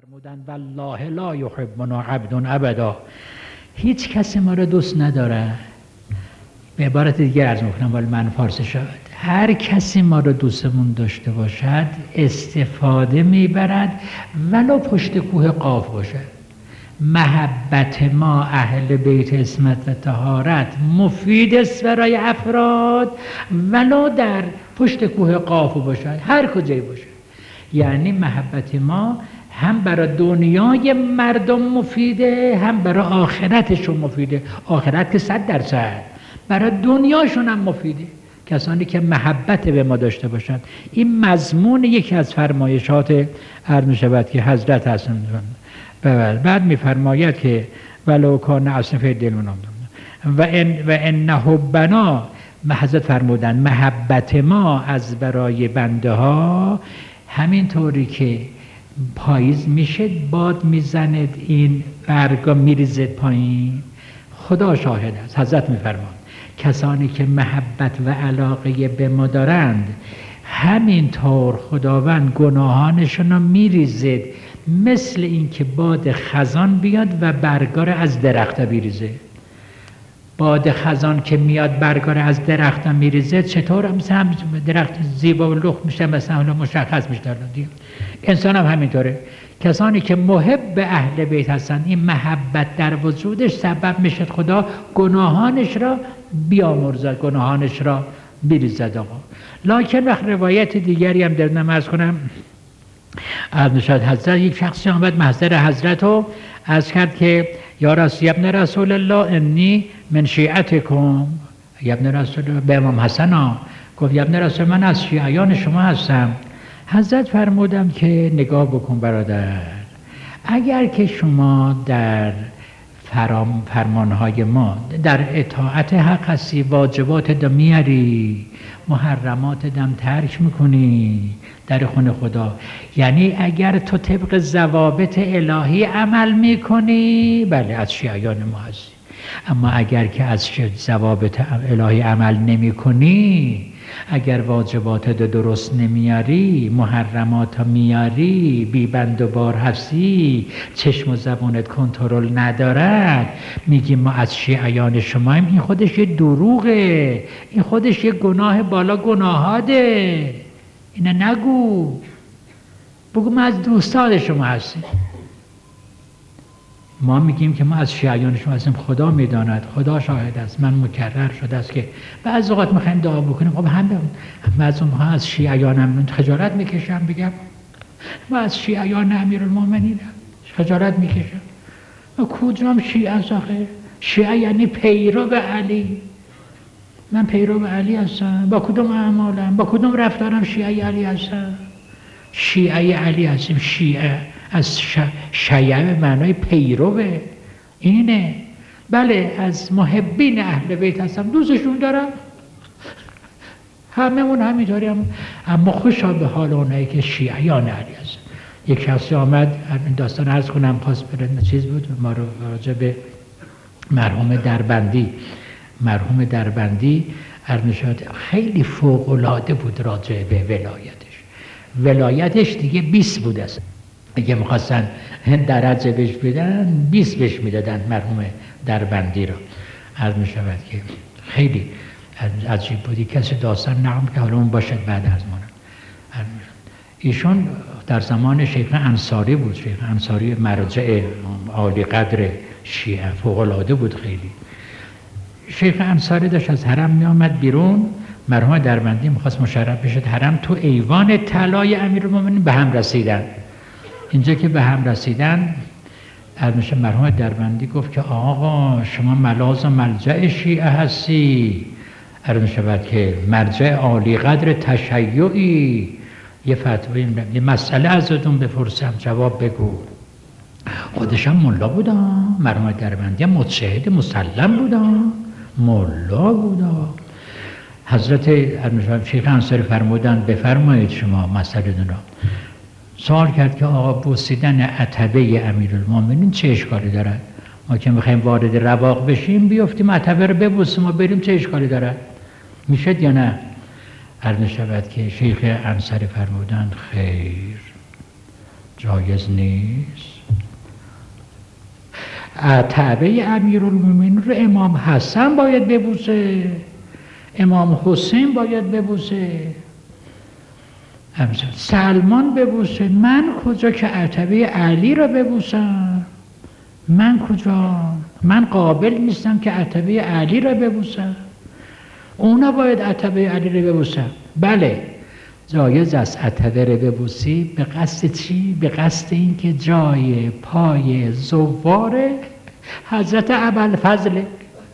فرمودن والله لا یحبنا عبد ابدا، هیچ کسی ما را دوست نداره. به عبارت دیگر عرض میکنم ولی من فارسی شد، هر کسی ما را دوستمون داشته باشد استفاده میبرد ولو پشت کوه قاف باشد. محبت ما اهل بیت عصمت و طهارت مفید است برای افراد ولو در پشت کوه قاف باشد، هر کجایی باشد. یعنی محبت ما هم برای دنیای مردم مفیده، هم برای آخرتشون مفیده. آخرت که 100%، برای دنیاشون هم مفیده. کسانی که محبت به ما داشته باشند. این مضمون یکی از فرمایشات عرض می شود که حضرت هستند. بعد می فرماید که ولو کان اصلا فی دل و ان حبنا، حضرت فرمودن محبت ما از برای بنده ها همینطوری که پاییز میشه باد میزند این برگا میریزد پایین، خدا شاهد است. حضرت میفرماد کسانی که محبت و علاقه به ما دارند همینطور خداوند گناهانشون رو میریزد، مثل اینکه باد خزان بیاد و برگا رو از درخت بیریزه. باد خزان که میاد برگا رو از درخت میریزه، چطور مثلا درخت زیبا و لخت میشه، مثلا مشخص میشه. انسان هم همینطوره. کسانی که محب به اهل بیت هستند، این محبت در وجودش سبب میشه خدا گناهانش را بیامرزد، گناهانش را بریزد. آقا لکن وقت روایت دیگری هم در نماز کنم از نشاد حضرت، یک شخصی آمد محضر حضرت و عرض کرد که یا رسول الله انی من شیعتکم، یا ابن رسول الله به امام حسن گفت یا ابن رسول من از شیعیان شما هستم. حضرت فرمودم که نگاه بکن برادر، اگر که شما در فرمانهای ما در اطاعت حق هستی، واجبات دم میاری، محرمات دم ترک میکنی در خون خدا، یعنی اگر تو طبق ضوابط الهی عمل میکنی، بله از شیعیان ما هستی. اما اگر که از ضوابط الهی عمل نمی کنی، اگر واجبات درست نمیاری، محرمات میاری، بی بند و بار هستی، چشم و زبانت کنترل ندارد، میگیم ما از شیعیان شماییم، این خودش یه دروغه، این خودش یه گناه بالا گناهاده. اینه نگو، بگو ما از دوستان شما هستیم. ما میگیم که ما از شیعیان شما هستیم، خدا میداند، خدا شاهد است. من مکرر شده است که بعض اوقات میخوایم دعا بکنیم، خب بعضی ها از شیعیانم خجالت میکشم بگم ما از شیعیان امیرالمومنینم، خجالت میکشم. ما کدوم شیعه است آخه؟ شیعه یعنی پیرو علی. من پیرو علی هستم، با کدوم اعمالم، با کدوم رفتارم شیعه علی هستم؟ شیعه علی هستیم. شیعه از شیعه به معنای پیروه، اینه. بله از محبین اهل بیت هستم، دوستشون دارم، هممون همینطوریم. اما خوشا به حال اونایی که شیعیان علی هستن. یک شخصی آمد، این داستان عرض کنم، خواست برد چیز بود، ما رو راجع به مرحوم دربندی عرض می‌شد، خیلی فوق‌العاده بود راجع به ولایتش دیگه 20 بود است. اگه میخواستن درجه بهش بدن 20 بهش میدادن مرحوم دربندی رو. عرض میشود که خیلی عجیب بودی. کسی داستان نقل که حالا اون باشد بعد از ما. ایشون در زمان شیخ انصاری بود. شیخ انصاری مرجع عالی قدر شیعه، فوق العاده بود خیلی. شیخ انصاری داشت از حرم میآمد بیرون، مرحوم دربندی میخواست مشرف بشه حرم، تو ایوان طلای امیرالمومنین به هم رسیدن. اینجا که به هم رسیدن، از مرحوم دربندی گفت که آقا شما ملاذ و ملجأ شیعه هستی، عرض شود که مرجع عالی قدر تشیعی، یه فتوی یه مسئله ازتون بپرسم جواب بگو. خودشم ملا بودا، مرحوم دربندی مجتهد مسلم بودا، ملا بودا. حضرت شیخ انصاری فرمودن بفرمایید شما مسئله را. سوال کرد که آقا بوسیدن عتبه امیرالمومنین چه اشکالی دارد؟ ما که میخوایم وارد رواق بشیم بیافتیم عتبه رو ببوسیم و بریم، چه اشکالی دارد؟ میشد یا نه؟ عرض شود که شیخ انصاری فرمودن خیر، جایز نیست. عتبه امیرالمومنین رو امام حسن باید ببوسه، امام حسین باید ببوسه، سلمان ببوسه. من کجا که عتبه علی را ببوسم؟ من کجا؟ من قابل نیستم که عتبه علی را ببوسم. اونا باید عتبه علی را ببوسم. بله جایز است عتبه را ببوسی. به قصد چی؟ به قصد این که جای پای زوار حضرت ابوالفضل،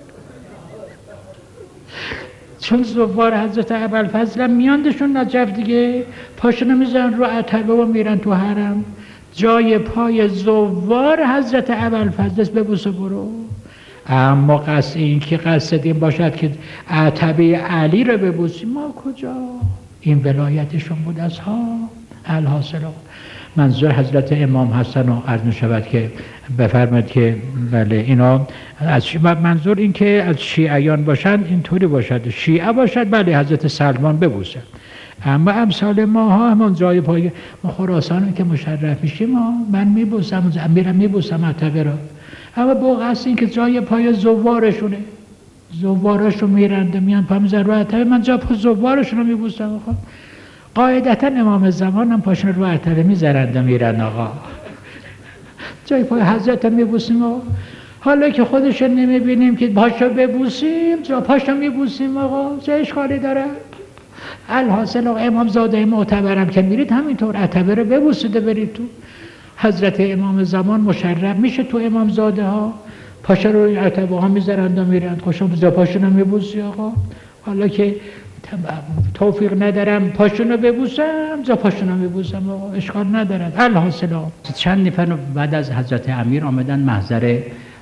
چون زوار حضرت ابوالفضل هم میاندشون نجف دیگه، پاشونو میزنن رو عتبه و میرن تو حرم. جای پای زوار حضرت ابوالفضل ببوسه برو. اما قصد این که قصد این باشد که عتبه علی رو ببوسی، ما کجا؟ این ولایتشون بود از ها. الحاصل منظور حضرت امام حسن رو عرض می شود که بفرمایید که بله اینا از منظور این که از شیعیان باشند اینطوری باشد، شیعه باشد بله حضرت سلمان ببوسد. اما امثال ما ها همون جای پای ما خراسان که مشرف میشیم من میبوسم، میرم میبوسم عتبه را، اما با قصد این که جای پای زوارشونه، زوارشون میرند میان پا میزن رو عتبه، من جا پای زوارشون رو میبوسم. قاعدتا امام زمان هم پاشون رو عتبه میذارند و میرن آقا، جای پای حضرت هم میبوسیم. حالا که خودشون نمیبینیم که پاشو ببوسیم، جا پاشو میبوسیم آقا، چه اشکالی داره؟ الحاصل امام زاده معتبرم که میرید همینطور عتبه رو ببوسیده برید تو. حضرت امام زمان مشرف میشه تو امام زاده ها، پاشو رو عتبه ها میذارند و میرند، خوشم جا پاشون هم میبوسی آقا. حالا که توفیق ندارم پاشونو ببوسم، جا پاشونو ببوسم آقا، اشکال ندارد. الحاصل چند نفر بعد از حضرت امیر آمدن محضر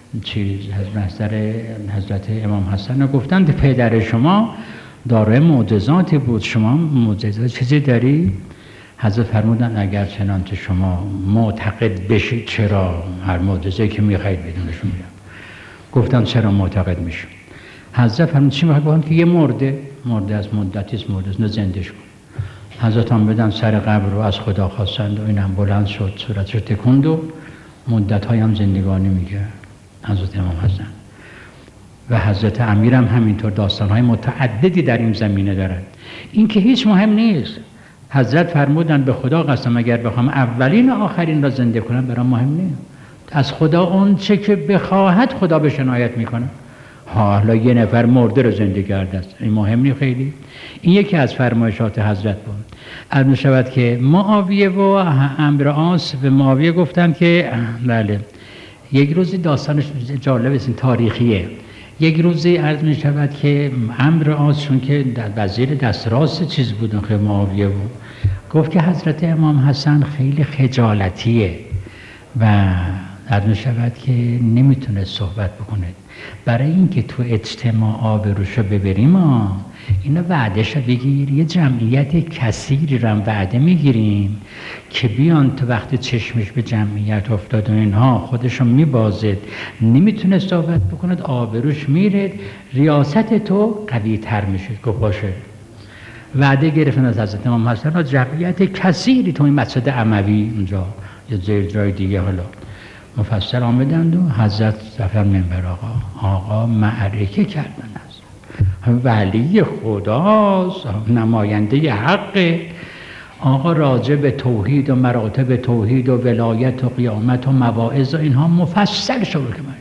حضرت امام حسن رو گفتند پدر شما دارای معجزاتی بود، شما معجزات چیزی داری؟ حضرت فرمودن اگر چنانچه شما معتقد بشید چرا، هر معجزه‌ای که میخواید بدونشون میگم. گفتن چرا معتقد میشون؟ حضرت فرمودن چی میخواید؟ که یه مرده از مدتی مرده زندهش کن. حضرت هم بدن سر قبر رو از خدا خواستند و اینم بلند شد، صورتش تکوند و مدت‌های هم زندگانی میکرد حضرت امام حسن. و حضرت امیر هم همینطور داستان‌های متعددی در این زمینه دارد. این که هیچ مهم نیست. حضرت فرمودن به خدا قسم اگر بخوام اولین و آخرین را زنده کنم برام مهم نیست. از خدا اون چه که بخواهد خدا به عنایت میکنه. حالا یه نفر مرده رو زنده کرده است، این مهم نیست خیلی. این یکی از فرمایشات حضرت بود. عرض می‌شود که معاویه و عمرو عاص به معاویه گفتن که بله یک روزی داستانش جالب است، تاریخیه. یک روزی عرض می شود که عمرو عاص چون که وزیر دست راست چیز بود خیلی معاویه بود، گفت که حضرت امام حسن خیلی خجالتیه و عرض می شود که نمیتونه صحبت بکنه. برای اینکه تو اجتماع آبروشو ببریم اینا وعدهشو بگیر، یه جمعیت کثیری رو وعده میگیریم که بیان تو وقتی چشمش به جمعیت افتاد و اینها خودشو میبازد، نمیتونه صحبت بکند، آبروش میره، ریاست تو قوی تر میشه. گفت باشه. وعده گرفتن از حضرت امام حسن و جمعیت کثیری تو این مسجد اموی اونجا یا زیر جای دیگه حالا مفصل آمدند و حضرت رفتن منبر آقا معرکه کردن است، ولی خداست، نماینده حق، آقا راجع به توحید و مراتب توحید و ولایت و قیامت و مواعظ و اینها مفصل شروع کرد.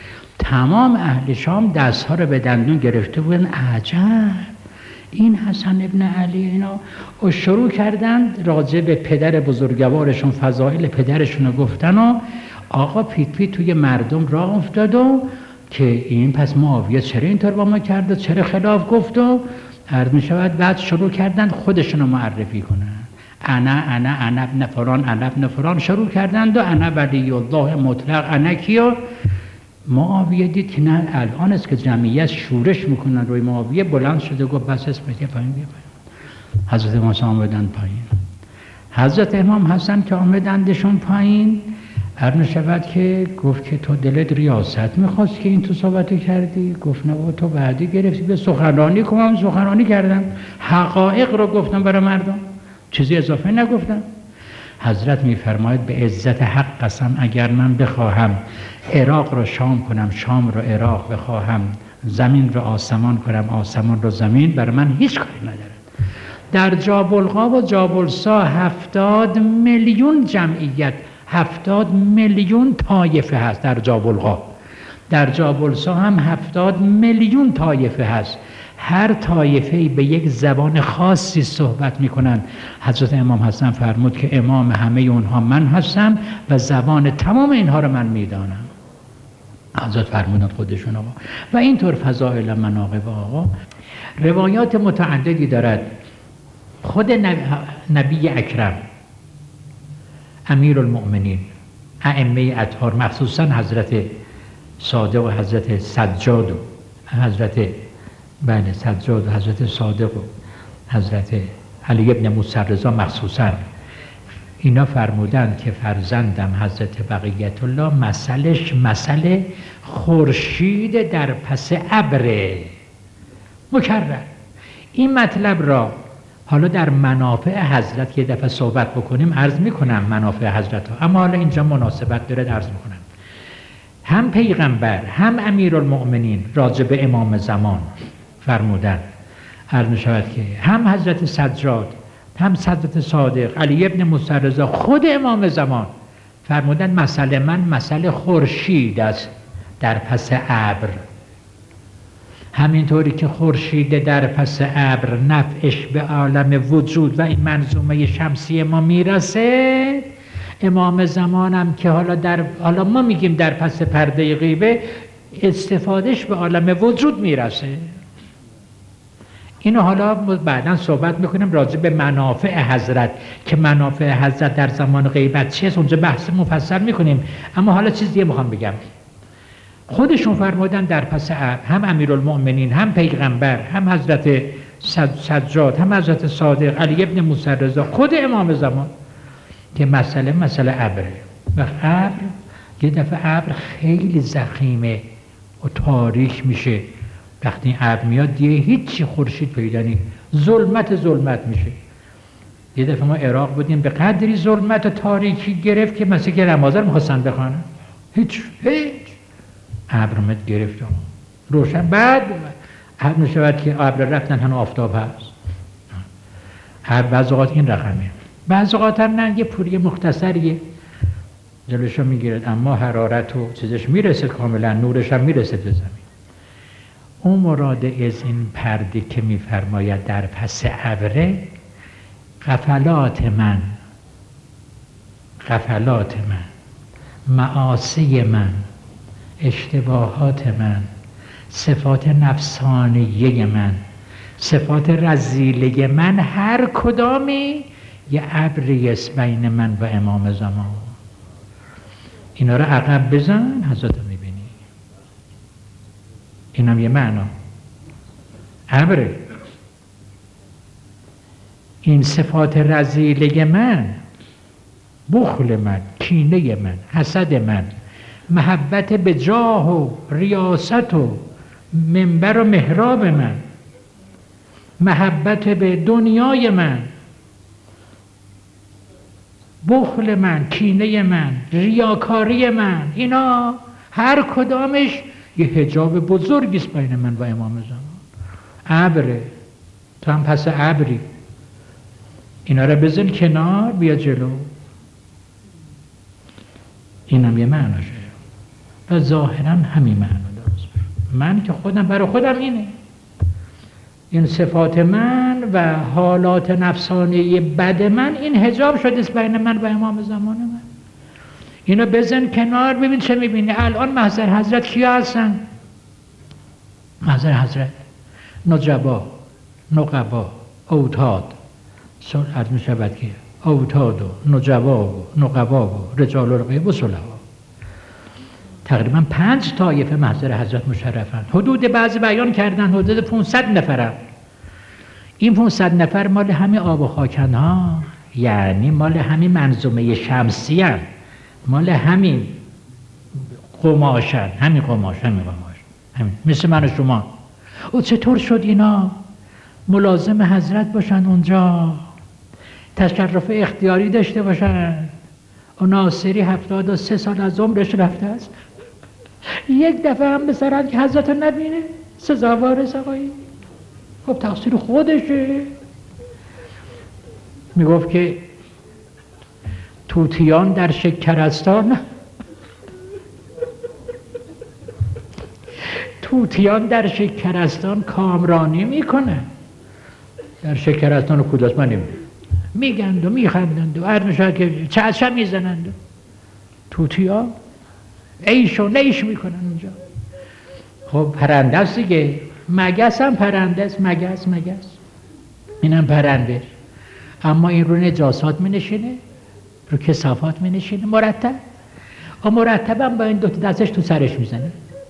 تمام اهل شام دستها رو به دندون گرفته بودن، عجب این حسن ابن علی اینا و شروع کردند راجع به پدر بزرگوارشون فضائل پدرشون رو گفتن و آقا پیت پیت توی مردم راه افتاد و که این پس معاویه چرا اینطور با ما کرده، چرا خلاف گفت و عرض می شود. بعد شروع کردند خودشون رو معرفی کنن، انا ابن فلان، انا ابن فلان شروع کردند و انا ولی الله مطلق، انا کیو. معاویه دید که نه الان است که جمعیت شورش میکنن روی معاویه، بلند شده گفت بس اسمت یه پایین بیا پایین. حضرت امام حسن آمدن پایین. حضرت امام حسن که آمدندشون پایین عرض شود که گفت که تو دلت ریاست میخواست که این تو صحبت کردی؟ گفت نه تو بعدی گرفتی به سخنرانی کنم، سخنرانی کردم، حقایق رو گفتم برای مردم، چیزی اضافه نگفتم. حضرت میفرماید به عزت حق قسم اگر من بخواهم عراق رو شام کنم، شام رو عراق، بخواهم زمین رو آسمان کنم، آسمان رو زمین، برای من هیچ کاری نداره. در جابلقا و جابلسا 70 میلیون جمعیت، 70 میلیون طایفه هست در جابلقا. در جابلسا هم 70 میلیون طایفه هست. هر طایفه‌ای به یک زبان خاصی صحبت میکنن. حضرت امام حسن فرمود که امام همه اونها من هستم و زبان تمام اینها رو من میدانم. حضرت فرمودند خودشون آقا. و اینطور فضائل مناقب آقا روایات متعددی دارد. خود نبی اکرم، امیر المؤمنین، ائمه اطهار، مخصوصا حضرت صادق و حضرت سجاد و حضرت سجاد و حضرت صادق و حضرت علی ابن موسی رضا، مخصوصا اینا فرمودند که فرزندم حضرت بقیت الله مثلش مثل خورشید در پس ابر. مکرر این مطلب را حالا در منافع حضرت که دفعه صحبت بکنیم عرض میکنم منافع حضرت ها، اما حالا اینجا مناسبت داره عرض میکنم. هم پیغمبر هم امیرالمؤمنین راجع به امام زمان فرمودن، عرض میشود که هم حضرت سجاد هم حضرت صادق، علی ابن موسی رضا، خود امام زمان فرمودن مثل من مثل خورشید است در پس ابر. همینطوری که خورشید در پس ابر نفعش به عالم وجود و این منظومه شمسی ما میرسه، امام زمانم که حالا ما میگیم در پس پرده غیبه، استفادهش به عالم وجود میرسه. اینو حالا بعدا صحبت میکنیم راجع به منافع حضرت که منافع حضرت در زمان غیبت چیست، اونجا بحث مفصل میکنیم. اما حالا چیز دیگه میخوام بگم. خودشون فرمودن در پس هم امیرالمؤمنین هم پیغمبر هم حضرت سجاد هم حضرت صادق، علی ابن موسی رضا، خود امام زمان که مسئله ابره. و ابر یه دفعه ابر خیلی ضخیمه و تاریک میشه. وقتی ابر میاد دیگه هیچی خورشید پیدا نیست، ظلمت میشه. یه دفعه ما عراق بودیم به قدری ظلمت و تاریکی گرفت که مثل که نماز رو می‌خواستن بخوانن، هیچ ابر اومد گرفت روشن. بعد ابر میشود که ابر رفتن هنو آفتاب هست. ابر بعض اوقات این رقمه، بعض اوقات هم نه، یه پوری مختصریه جلوشو میگیرد، اما حرارت و چیزش میرسد کاملا، نورش هم میرسد به زمین. اون مراد از این پرده که میفرماید در پس ابره، غفلات من، معاصی من، اشتباهات من، صفات نفسانیه من، صفات رذیله من، هر کدامی یه ابری است بین من و امام زمان. اینا رو عقب بزن حضرت رو میبینی. اینم یه معنا ابره. این صفات رذیله من، بخل من، کینه من، حسد من، محبت به جاه و ریاست و منبر و محراب من، محبت به دنیای من، بخل من، کینه من، ریاکاری من، اینا هر کدامش یه حجاب بزرگی است بین من و امام زمان. ابره، تو هم پس ابری. اینا رو بزن کنار، بیا جلو. اینم یه معناشه و ظاهرا همین معنا درست. من که خودم برای خودم اینه، این صفات من و حالات نفسانی بد من، این حجاب شده است بین من و امام زمان من. اینو بزن کنار، ببین چه میبینی. الان محضر حضرت کیا هستن؟ محضر حضرت نجبا، نقبا، اوتاد، عرض می شود که اوتاد و نجبا و نقبا و رجال و رقیب و صلحا، تقریبا 5 طایفه محضر حضرت مشرفن. حدود بعضی بیان کردن حدود 500 نفرن. این 500 نفر مال همین آب و خاکن ها، یعنی مال همین منظومه شمسی هن، مال همین قماشن، همین قماش، همین مثل من و شما. او چطور شد اینا ملازم حضرت باشن اونجا؟ تشرف اختیاری داشته باشن. و ناصری 73 سال از عمرش رفته است، یک دفعه هم بسرد که حضرت نبینه سزاوارست آقایی. خب تقصیر خودشه. میگفت که طوطیان در شکرستان طوطیان در شکرستان کامرانی میکنه. در شکرستان کجاست من نمیدونم، میگند و میخندند و هر میشود که چشم میزنند. طوطیان عیش و نیش میکنن اونجا. خب پرنده است دیگه، مگس هم پرنده است، مگس اینم پرنده، اما این رو نجاسات می نشینه، رو کثافات می نشینه مرتب، و مرتب هم با این دو دستش تو سرش میزنه.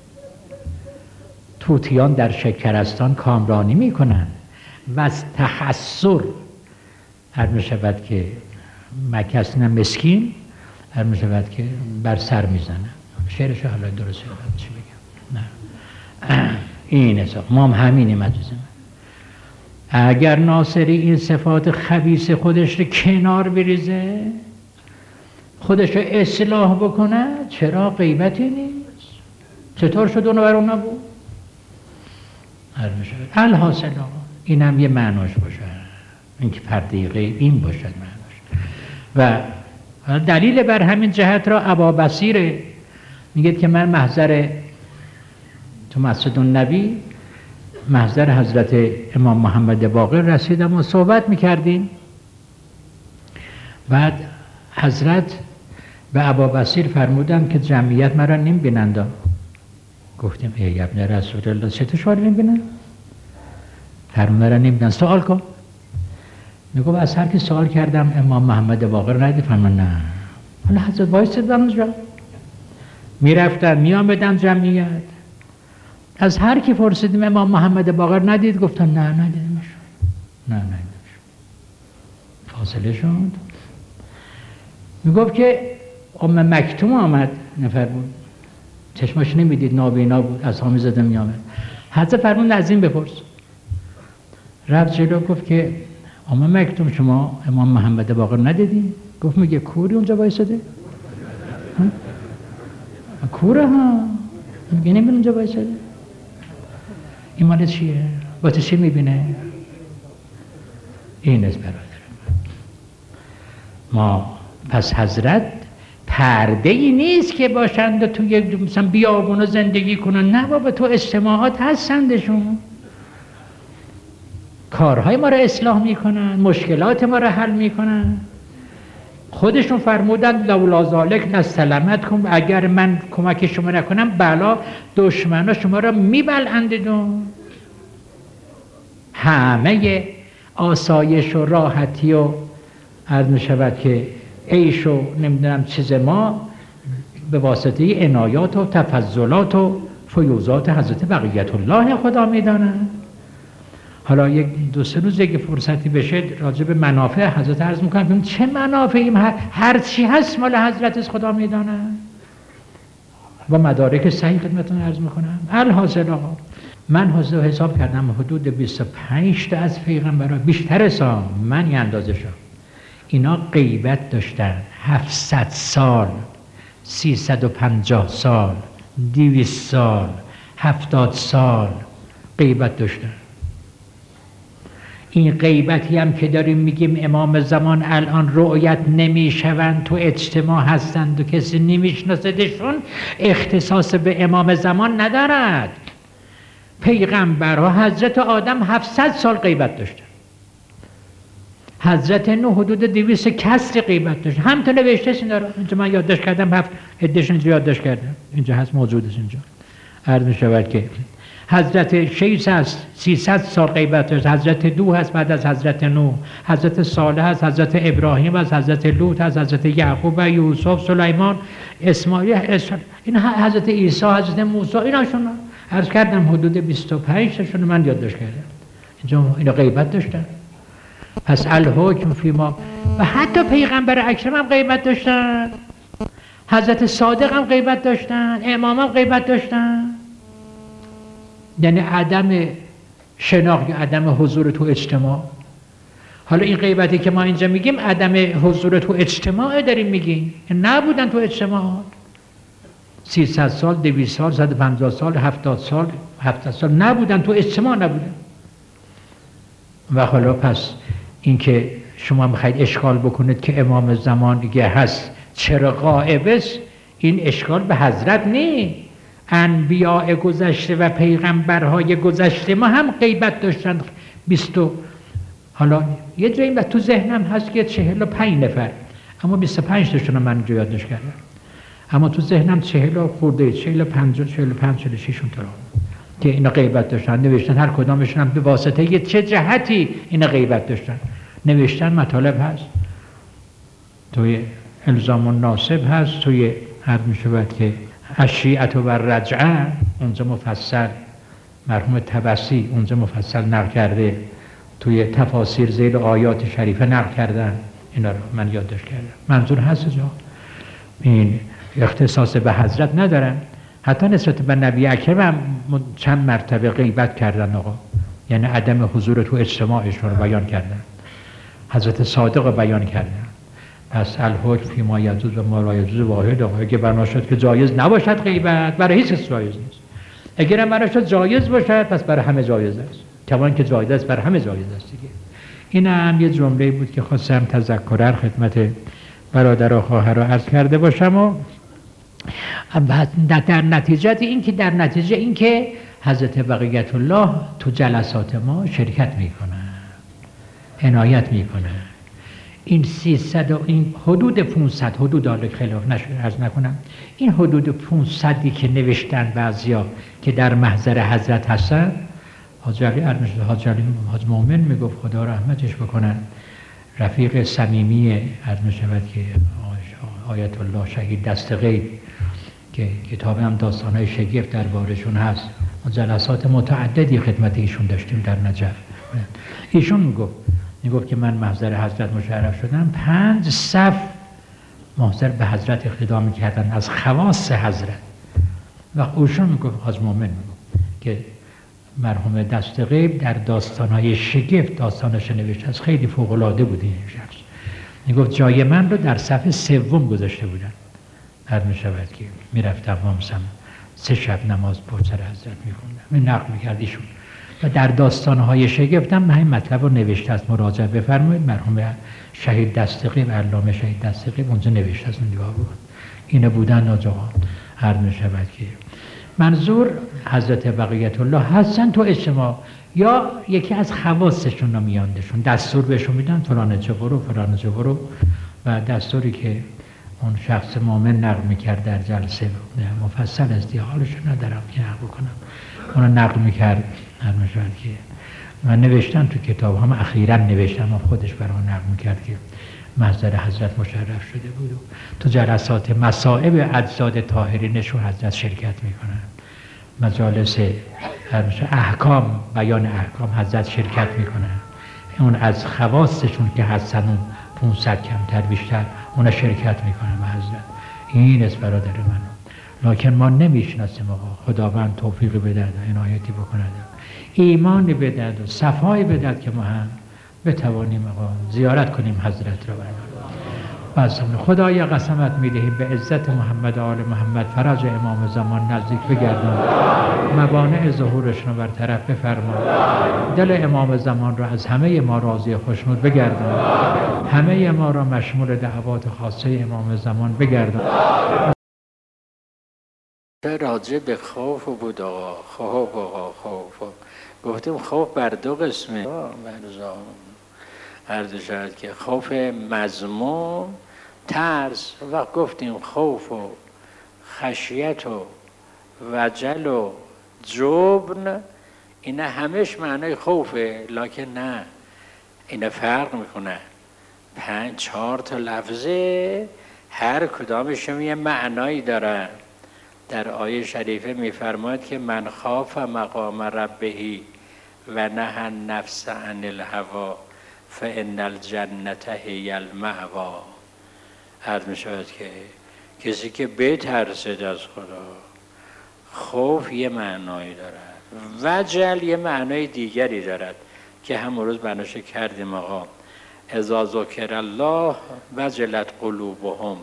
طوطیان در شکرستان کامرانی میکنن و از تحسر هر می شود که مگس نه مسکین هر می شود که بر سر میزنه. شعرش حالا درست یادم چی بگم، نه این حساب ما هم همینیم عزیز من. اگر ناصری این صفات خبیث خودش رو کنار بریزه، خودش رو اصلاح بکنه، چرا غیبتی نیست؟ چطور شد اونو بر اون نبود؟ الحاصل اینم یه معناش باشه، اینکه پرده غیب این باشد معناش. و دلیل بر همین جهت را ابابصیر میگه که من محضر تو مسجد النبی محضر حضرت امام محمد باقر رسیدم و صحبت میکردیم. بعد حضرت به ابابصیر فرمودن که جمعیت مرا نمیبینند. گفتیم ای ابن رسول الله چطور شما نمیبینن؟ فرمودن را نمیبینن، سوال کن. میگم از هر کی سوال کردم امام محمد باقر ندید. فرمودن نه. حالا حضرت وایسادن اونجا، میرفتن میآمدن جمعیت، از هر کی پرسیدیم امام محمد باقر ندید؟ گفتن نه ندیدمش. نه فاصله شد. میگفت که ام مکتوم آمد، نفر بود، چشماش نمیدید، نابینا بود، از هامی زده میآمد. حضرت فرمود از این بپرس. رفت جلو گفت که ام مکتوم شما امام محمد باقر ندیدی؟ گفت میگه کوری اونجا وایساده؟ کوره ها، میگه نمیدون اونجا وایساده. این مال چیه؟ با تو چی میبینه؟ این است برادر ما. پس حضرت پرده ای نیست که باشند و تو یک مثلا بیابون زندگی کنن، نه بابا، تو اجتماعات هستندشون، کارهای ما را اصلاح میکنن، مشکلات ما را حل میکنن. خودشون فرمودن لولا ذالک لسلمتکم، اگر من کمک شما نکنم بلا دشمنا شما را میبلعندون. همه آسایش و راحتی و عرض میشود که عیش و نمیدونم چیز ما به واسطه عنایات و تفضلات و فیوضات حضرت بقیت الله خدا میدانند. حالا یک دو سه روز اگه فرصتی بشه راجع به منافع حضرت عرض میکنم، چه منافعی هر چی هست مال حضرت از خدا میدانند. با مدارک صحیح خدمتتون عرض میکنم. الحاصل آقا من حساب کردم حدود 25 تا از پیغمبران، بیشتر سا من یه اندازه شد، اینا غیبت داشتن 700 سال، 350 سال، 200 سال، 70 سال غیبت داشتن. این غیبتی هم که داریم میگیم امام زمان الان رؤیت نمیشوند، تو اجتماع هستند و کسی نمیشناسدشون، اختصاص به امام زمان ندارد. پیغمبرها حضرت آدم 700 سال غیبت داشتن، حضرت نوح حدود 200 کسری غیبت داشت. هم تو نوشته اینا رو اینجا من یادداشت کردم، 7 ادیشن اینجا یادداشت کردم، اینجا هست موجود است. اینجا عرض می‌شود که حضرت 300 سال غیبت داشت. حضرت نوح هست بعد از حضرت نوح، حضرت صالح هست، حضرت ابراهیم هست، حضرت لوط هست، حضرت یعقوب و یوسف، سلیمان، اسماعیل، این حضرت عیسی، حضرت موسی، ایناشون عرض کردم حدود 25 تاشون من یادداشت کردم. اینجا اینا غیبت داشتن. پس الحکم فی ما. و حتی پیغمبر اکرم هم غیبت داشتن، حضرت صادق هم غیبت داشتن، امام هم غیبت داشتن. یعنی عدم شناخت، عدم حضور تو اجتماع. حالا این غیبتی که ما اینجا میگیم عدم حضور تو اجتماع داریم میگیم، نبودن تو اجتماعات 300 سال 200 سال 150 سال 70 سال 70 سال نبودن تو اجتماع نبودن. و حالا پس اینکه شما میخواید اشکال بکنید که امام زمان دیگه هست چرا غائب است، این اشکال به حضرت نه. انبیاء گذشته و پیغمبرهای گذشته ما هم غیبت داشتن 20. حالا یه جایی تو ذهنم هست که 45 نفر، اما 25 تاشون من اینجا یادداشت کردم، اما تو ذهنم 40 خورده 45 46 تا که اینا غیبت داشتن نوشتن، هر کدامشون هم به واسطه یه چه جهتی اینا غیبت داشتن نوشتن. مطالب هست توی الزام الناسب هست، توی عرض می شود که الشیعة و الرجعه اونجا مفصل، مرحوم طبسی اونجا مفصل نقل کرده، توی تفاسیر ذیل آیات شریفه نقل کردن، اینا رو من یادداشت کردم. منظور هست جا این اختصاص به حضرت ندارن، حتی نسبت به نبی اکرم هم چند مرتبه غیبت کردن آقا، یعنی عدم حضور تو اجتماعشون رو بیان کردن، حضرت صادق رو بیان کردن. پس الحکم فی ما یجوز و ما لا یجوز واحد آقا، اگه بنا شد که جایز نباشد غیبت، برای هیچ کس جایز نیست. اگر هم بنا شد جایز باشد پس برای همه جایز است، توان که جایز است برای همه جایز است دیگه. این هم یه جمله بود که خواستم تذکرر خدمت برادر و خواهر را عرض کرده باشم. و در نتیجه این که حضرت بقیت الله تو جلسات ما شرکت میکنن، عنایت میکنن. این 300 و این حدود 500 حدود حالا خلاف عرض نکنم، این حدود 500ی که نوشتن بعضیا که در محضر حضرت هستن، حاج علی حاج مومن میگفت خدا رحمتش بکنن، رفیق صمیمی عرض میشود که آیت الله شهید دست غیب که کتاب هم داستانهای شگفت دربارشون هست، جلسات متعددی خدمت ایشون داشتیم در نجف. ایشون میگفت که من محضر حضرت مشرف شدم، 5 صف محضر به حضرت اقتدا میکردن از خواص حضرت. و ایشون میگفت حاج مومن میگفت که مرحوم دست غیب در داستانهای شگفت داستانش نوشته است، خیلی فوق العاده بود این شخص. میگفت جای من رو در صف 3 گذاشته بودن، هر میشود که میرفتم وامسم 3 شب نماز پشت سر حضرت میخوندم، این نقل میکرد ایشون. و در داستانهای شگفت هم همین مطلب رو نوشته است، مراجعه بفرمایید، مرحوم شهید دست غیب، علامه شهید دست غیب اونجا نوشته است، اون نگاه بود. اینه بودن آقا، هر میشود که منظور حضرت بقیت الله هستن تو اجتماع، یا یکی از خواصشون رو میاندشون دستور بهشون میدن فلان چه برو فلان چه برو، و دستوری که اون شخص مومن نقل میکرد در جلسه مفصل است، حالش ندارم که نقل بکنم، اون نقل میکرد. هر که من نوشتم تو کتاب هم اخیراً نوشتم، خودش برای نقل میکرد که محضر حضرت مشرف شده بود و تو جلسات مصائب اجساد طاهرینش و حضرت شرکت میکنن، مجالس احکام بیان احکام حضرت شرکت میکنن. اون از خواستشون که هستن اون 500 کمتر بیشتر اونا شرکت میکنن به حضرت. این است برادر من، لکن ما نمیشناسیم آقا. خداوند توفیق بدهد و عنایتی بکند، ایمان بدهد و صفای بدهد که ما هم بتوانیم آقا زیارت کنیم حضرت را. بسم خدایا قسمت میدهیم به عزت محمد آل محمد فرج امام زمان نزدیک بگردان، موانع ظهورشون رو برطرف بفرما، دل امام زمان را از همه ما راضی خوشنود بگردان، همه ما را مشمول دعوات خاصه امام زمان بگردان. راجع به خوف بود آقا، خوف گفتیم خوف بر 2 قسمه، عرض شد که خوف مذموم ترس، و گفتیم خوف و خشیت و وجل و جبن اینا همش معنای خوفه، لکن نه، اینا فرق میکنه. 5-4 تا لفظه هر کدامشون یه معنایی دارن. در آیه شریفه میفرماید که من خاف مقام ربه و نهى النفس عن الهوى فان الجنة هی المأوى. عرض میشود که کسی که بترسد از خدا، خوف یه معنایی دارد، وجل یه معنای دیگری دارد که همون روز بناش کردیم آقا. اذا ذکر الله وجلت قلوبهم،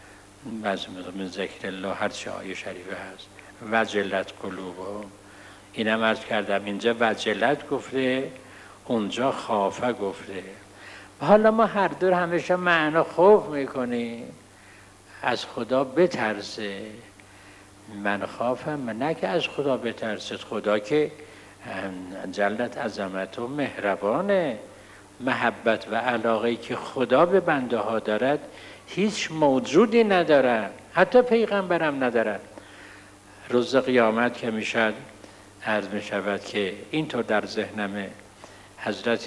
من ذکر الله هر چه آیه شریفه هست وجلت قلوبهم. اینم عرض کردم اینجا وجلت گفته، اونجا خافه گفته. حالا ما هر دور همیشه معنا خوف میکنیم، از خدا بترسه. من خافم، نه که از خدا بترسید، خدا که جلت عظمت و مهربانه. محبت و علاقه‌ای که خدا به بنده ها دارد هیچ موجودی ندارد، حتی پیغمبرم ندارد. روز قیامت که میشد عرض میشود که اینطور در ذهنمه، حضرت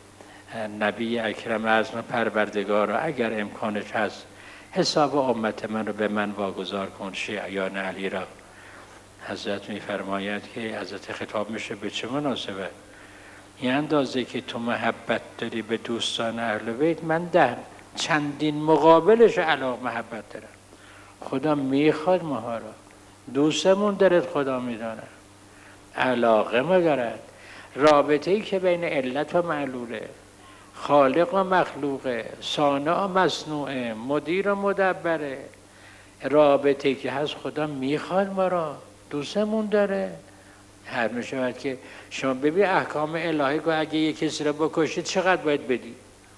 نبی اکرم از پروردگار را اگر امکانش هست حساب امت من رو به من واگذار کن، شیعیان علی را. حضرت میفرماید که حضرت خطاب میشه به چه مناسبت؟ این اندازه که تو محبت داری به دوستان اهل بیت، من در چندین مقابلش علاقه محبت دارم. خدا میخواد ماها را، دوستمون دارد، خدا میداند، علاقه ما دارد. رابطه‌ای که بین علت و معلوله، خالق و مخلوقه، صانع و مصنوعه، مدیر و مدبره، رابطه‌ای که هست خدا میخواد ما را، دوستمون داره. هر میشود که شما ببین احکام الهی که اگه یک کسی را بکشید چقدر باید بدی؟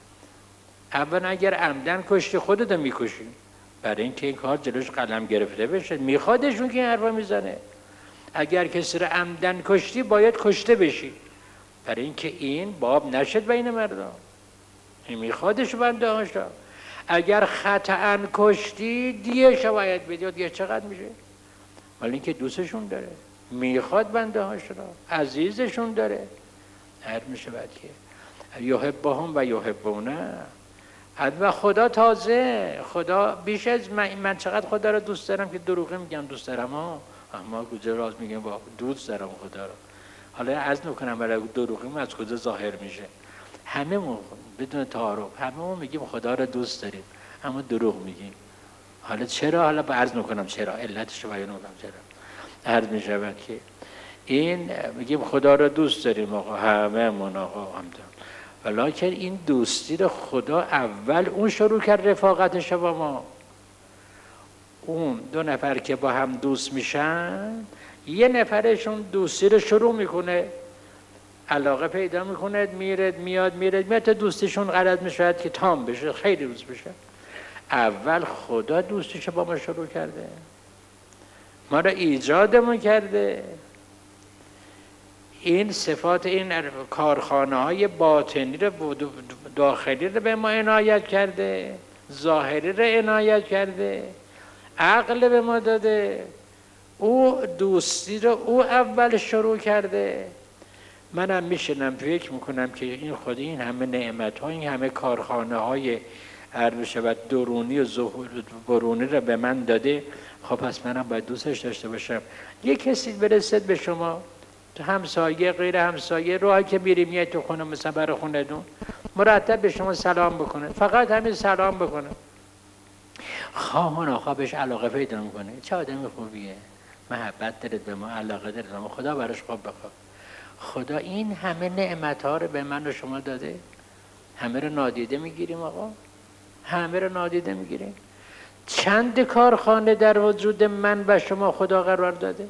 اول اگر عمدن کشتی خودت میکشی، برای اینکه این کار جلوش قلم گرفته بشه، میخوادشون که این حرفا میزنه. اگر کسی را عمدن کشتی باید کشته بشی، برای اینکه این باب نشد بین مردم، این میخوادش بنده هاشا. اگر خطأ کشتی دیگه باید بدی، دیگه چقدر میشه؟ ولی اینکه دوستشون داره، میخواد بنده هاش را، عزیزشون داره. هر میشه بعد که یحبهم و یحبونه. و خدا تازه، خدا بیش از من چقدر خدا را دوست دارم که دروغی میگم دوست دارم اما کجا راست میگم با دوست دارم خدا را. حالا عرض میکنم برای دروغیم از کجا ظاهر میشه. همه بدون تعارف همه میگیم خدا را دوست داریم اما دروغ میگیم. حالا چرا؟ حالا عرض میکنم چرا، علتش رو بیان میکنم چرا. عرض میشود که این میگیم خدا را دوست داریم آقا، همه من آقا همدن، ولیکن این دوستی رو خدا اول اون شروع کرد رفاقتش با ما. اون دو نفر که با هم دوست میشن، یه نفرشون دوستی رو شروع میکنه، علاقه پیدا میکنه، میاد تا دوستیشون غلط میشود که تام بشه، خیلی روز بشه. اول خدا دوستیشو با ما شروع کرده، ما رو ایجادمون کرده. این صفات، این کارخانه های باطنی رو داخلی رو به ما عنایت کرده، ظاهری رو عنایت کرده، عقل به ما داده. او دوستی رو او اول شروع کرده. منم میشنم فکر میکنم که این خود این همه نعمت ها، این همه کارخانه های عرض شود درونی و برونی رو به من داده، خب پس منم باید دوستش داشته باشم. یه کسی برسد به شما، تو همسایه غیر همسایه، راهی که میریم یه تو خونه مثلا برای خونه دون، مرتب به شما سلام بکنه، فقط همین سلام بکنه، خواه و ناخواه بهش علاقه پیدا میکنه. چه آدم خوبیه، محبت دارد به ما، علاقه دارد به ما، خدا براش خوب بخواه. خدا این همه نعمت ها رو به من و شما داده، همه رو نادیده میگیریم آقا، همه رو نادیده میگیریم. چند کارخانه در وجود من و شما خدا قرار داده؟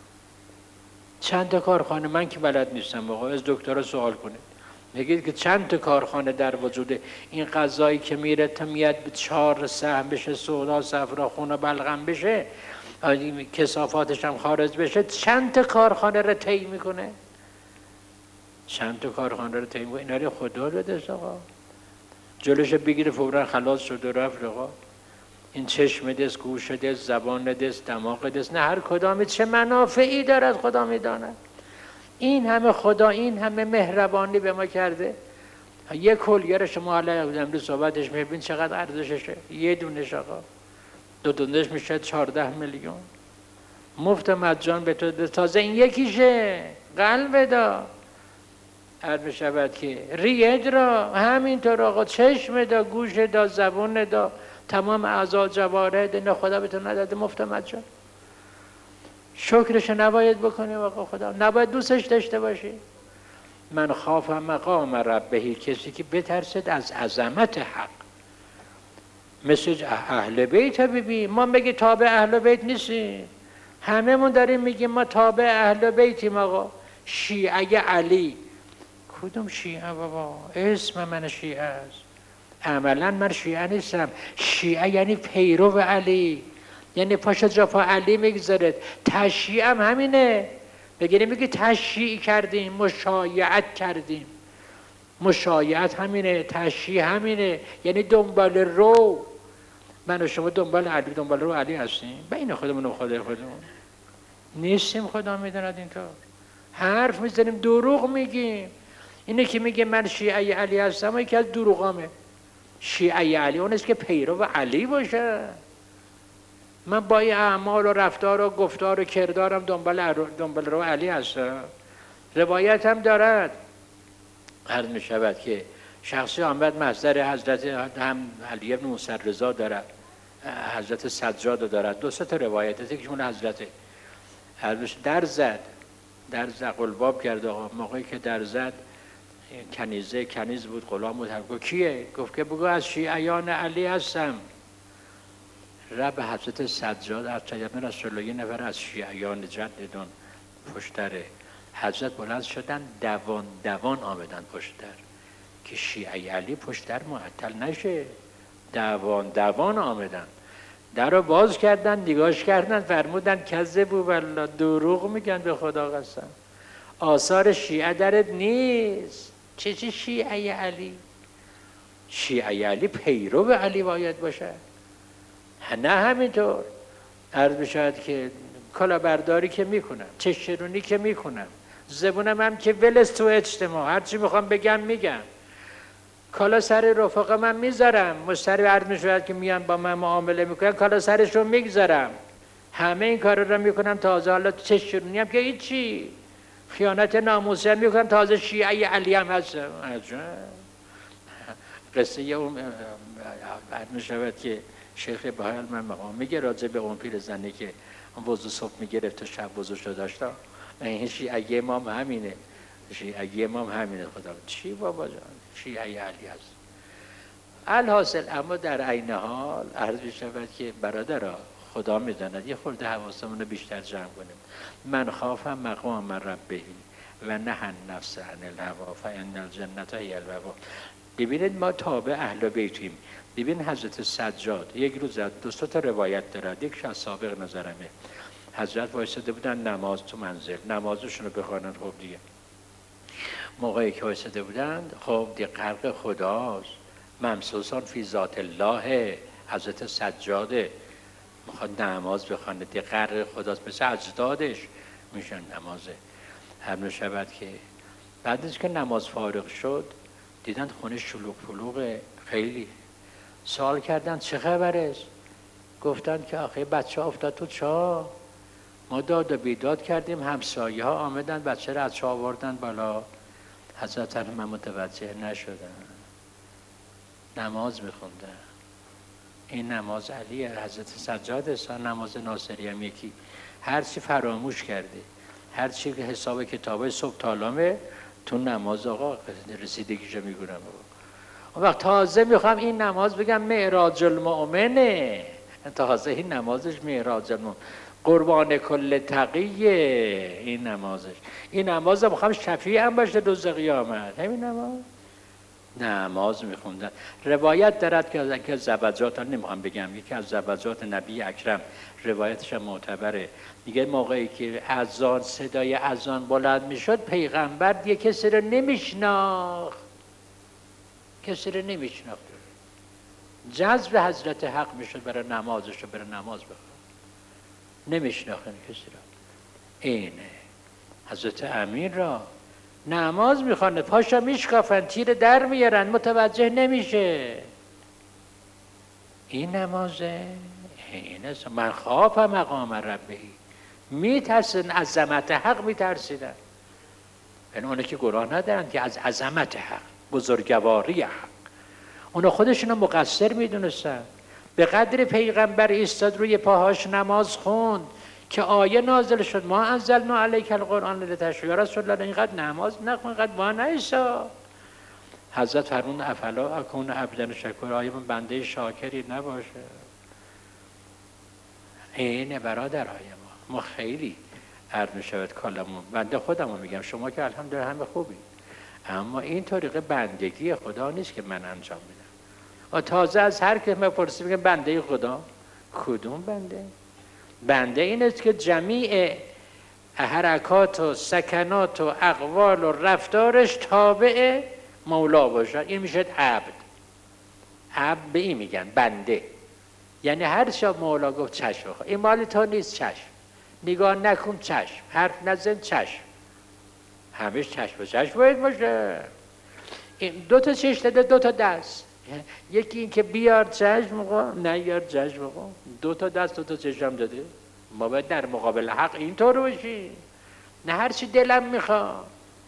چند کارخانه؟ من که بلد نیستم آقا، از دکترها سوال کنید، میگید که چند کارخانه در وجود این غذایی که میره تا میاد به 4 سهم بشه، سودا، صفرا، خون و بلغم بشه، کثافاتش هم خارج بشه، چند کارخانه رو طی میکنه؟ چند کارخانه رو طی میکنه؟ اینا رو خدا داده آقا، جلوش بگیره فوراً خلاص شد و رفت آقا. این چشم دست، گوش دست، زبان دست، دماغ دست، نه هر کدام چه منافعی دارد خدا میداند. این همه خدا این همه مهربانی به ما کرده. یک کلگر شما حالا امروز صحبتش میبین چقدر ارزششه، یه دونش آقا، 2 دونش میشه 14 میلیون مفت مجان به تو. تازه این یکیشه، قلب دا عرض میشود که ریه را همینطور آقا، چشم دا، گوش دا، زبون دا، تمام اعضا جوارح دا، خدا به تو نداده مفت مجان. شکرش نباید بکنیم آقا، خدا نباید دوستش داشته باشی؟ من خاف مقام ربه، کسی که بترسد از عظمت حق. مثل اهل بیت ببین، ما بگی تابع اهل بیت نیستیم، همه‌مون داریم میگیم ما تابع اهل بیتیم. آقا شیعه علی، کدوم شیعه بابا؟ اسم من شیعه است، عملا من شیعه نیستم. شیعه یعنی پیرو علی، یعنی پاشو جا پا علی میگذارد. تشییع هم همینه، بگیریم میگه تشییع کردیم، مشایعت کردیم. مشایعت همینه، تشییع همینه، یعنی دنبال رو. من و شما دنبال علی، دنبال رو علی هستیم؟ بین خودمون و خدای خودمون نیستیم. خدا میداند اینطور حرف میزنیم، دروغ میگیم. اینه که میگه من شیعه علی هستم، یکی از دروغامه. شیعه علی اون است که پیرو علی باشه. من با این اعمال و رفتار و گفتار و کردارم دنبال رو علی هستم. روایت هم دارد، عرض می شود که شخصی آمد مصدر حضرت هم علی بن موسی رضا دارد، حضرت سجاد دارد، دو سه تا روایت است. یکیشون حضرت در زد قلباب کرد. موقعی که در زد کنیز بود، غلام بود. گفت کیه؟ گفت که بگو از شیعیان علی هستم. رب حضرت سجاد از طیب رسول الله، یه نفر از شیعیان جددون پشتر حضرت بلند شدن، دوان آمدن پشتر که شیعه علی پشتر معطل نشه. دوان آمدن، در رو باز کردن، نگاش کردن، فرمودن کذب و والله، دروغ میگن، به خدا قسم آثار شیعه درت نیست. چه شیعه علی؟ شیعه علی پیرو علی باید باشه، نه همینطور. عرض بشود که کلاهبرداری که میکنم، چشرونی که میکنم، زبونم هم که ولست تو اجتماع، هرچی میخوام بگم میگم، کالا سر رفقا من میذارم، مشتری عرض میشود که میان با من معامله میکنن، کالا سرشون میگذارم، همه این کار رو میکنم. تازه حالا چشرونی هم که هیچی، خیانت ناموسی هم میکنم، تازه شیعه علی هم هستم. قصه اون عرض میشود که شیخ بهایی من مقام میگه راجع به اون پیر زنی که وضو صبح میگرفت تا شب وضوش رو داشت. این شیعه امام همینه، شیعه امام همینه. خدا چی بابا جان، شیعه علی هست. الحاصل اما در عین حال عرض میشود که برادرها خدا میداند یه خورده حواسمون رو بیشتر جمع کنیم. من خافم مقام ربه و نهى النفس عن الهوى فان الجنة هی المأوى. ببینید ما تابع اهل بیتیم. ببین حضرت سجاد یک روز دو تا روایت دارد، یکش از سابق نظرمه. حضرت وایساده بودن نماز تو منزل، نمازشون رو بخوانند. خب دیگه موقعی که وایساده بودند، خب دیگه غرق خداست، ممسوسان فی ذات الله. حضرت سجاده میخواد نماز بخوانه، دیگه غرق خداست، مثل اجدادش میشن نمازه. همین شبت که بعد از که نماز فارغ شد دیدن خونه شلوغ پلوغه. خیلی سوال کردن چه خبر است؟ گفتن که آخه بچه ها افتاد تو چاه، ما داد و بیداد کردیم، همسایه ها آمدن بچه را از چاه آوردن بالا. حضرت من متوجه نشدن، نماز میخوندن. این نماز علی حضرت سجاد است، نماز ناصری هم یکی. هرچی فراموش کرده، هرچی که حساب کتابه صبح تالامه تو نماز آقا رسیدگیشو میگونم. اون وقت تازه میخوام این نماز بگم معراج المؤمنه، تازه این نمازش معراج المؤمن، قربان کل تقیه. این نمازش، این نماز میخوام شفیع هم باشه روز قیامت. همین نماز میخوندن. روایت دارد که از زبجات، نمیخوام بگم، یکی از زبجات نبی اکرم روایتش معتبره، میگه موقعی که اذان، صدای اذان بلند میشد، پیغمبر دیگه کسی رو نمیشناخت، جذب حضرت حق میشد برای نمازش رو، برای نماز بخواد، نمیشناختن کسی را. اینه حضرت امیر را نماز میخوانه، پاشا میشکافن، تیر در میارن، متوجه نمیشه. این نمازه، اینه. من خاف مقام ربهی، میترسن از عظمت حق، میترسیدن. این اونه که گناه ندارن که از عظمت حق، بزرگواری حق، اونا خودشونو مقصر میدونستن. به قدر پیغمبر ایستاد روی پاهاش نماز خوند که آیه نازل شد ما انزلنا علیک القرآن لتشقی. یا رسول الله اینقدر نماز نخون، اینقدر وانایسا. حضرت فرمون افلا اکون عبدا شکور، آیا من بنده شاکری نباشه؟ اینه برادرهای ما خیلی عرض می‌شود کالمون. بنده خودمو میگم، شما که الحمدلله همه خوبی، اما این طریق بندگی خدا نیست که من انجام میدم. تازه از هر که بپرسیم میگم بنده خدا. کدوم بنده؟ بنده این است که جمیع حرکات و سکنات و اقوال و رفتارش تابع مولا باشه. این میشه عبد. عبد به این میگن بنده، یعنی هر شب مولا گفت چشم بخواه، این مال تو نیست، چشم، نگاه نکن چشم، حرف نزن چشم، همیشه چشم و چشم باید باشه. این دو تا چشم داده، دو تا دست، یکی این که بیار چشم بخواه، نیار چشم بخواه. دو تا دست دو تا چشم داده. ما باید در مقابل حق اینطور باشیم، نه هر چی دلم میخواد.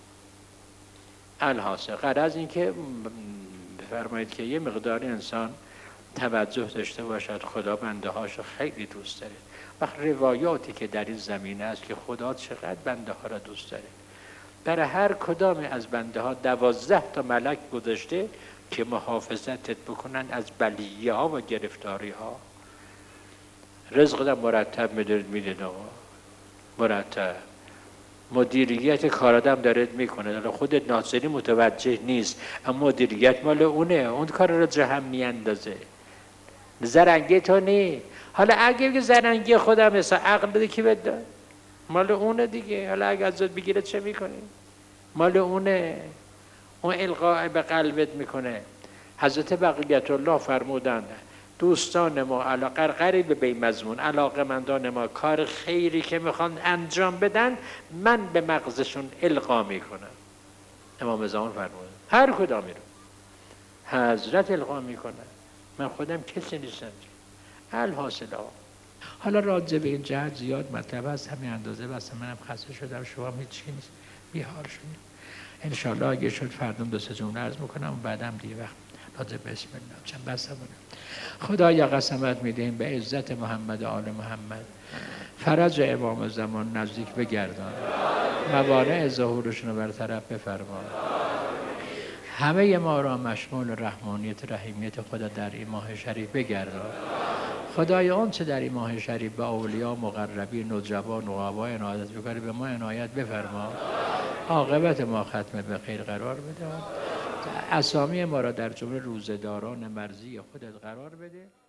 الحاصل غرض این که بفرمایید که یه مقدار انسان توجه داشته باشد خدا بنده هاشو خیلی دوست داره. وقت روایاتی که در این زمینه است که خدا چقدر بنده ها را دوست داره، برای هر کدام از بنده ها 12 تا ملک گذاشته که محافظتت بکنن از بلیه ها و گرفتاری ها. رزق را مرتب میدید آقا، مرتب. مدیریت کار آدم داره میکنه، حالا خود ناصری متوجه نیست، اما مدیریت مال اونه، اون کار را جهنم میاندازه. زرنگی تو نی. حالا اگه زرنگی خودم مثلا عقل بده کی بده؟ مال اونه دیگه. حالا اگه ازت بگیره چه میکنی؟ مال اونه، اون القاء به قلبت میکنه. حضرت بقیت الله فرمودند دوستان ما قریب به مضمون، علاقه‌مندان ما کار خیری که میخوان انجام بدن، من به مغزشون القا میکنم. امام زمان فرمودند هر کدامی رو حضرت القا میکنه، من خودم کسی نیستم. الحاصل حالا راجع به این جهت زیاد مطلب است، همین اندازه بس. منم خسته شدم، شما هیچی نیست، بیحال شدیم. انشالله اگه شد فردا 2-3 جمله عرض میکنم و بعدم دیگه وقت راجع به بسم الله چند بس بودم. خدایا قسمت میدهیم به عزت محمد و آل محمد، فرج امام زمان نزدیک بگردان، موانع ظهورشون رو برطرف بفرما، همه ما را مشمول رحمانیت رحیمیت خدا در این ماه شریف بگردان. خدایا اون چه در این ماه شریف به اولیا مقربین نجبا نقبا عنایت بکنی به ما عنایت بفرما، عاقبت ما ختم به خیر قرار بده، اسامی ما را در جمله روزداران مرضی خودت قرار بده.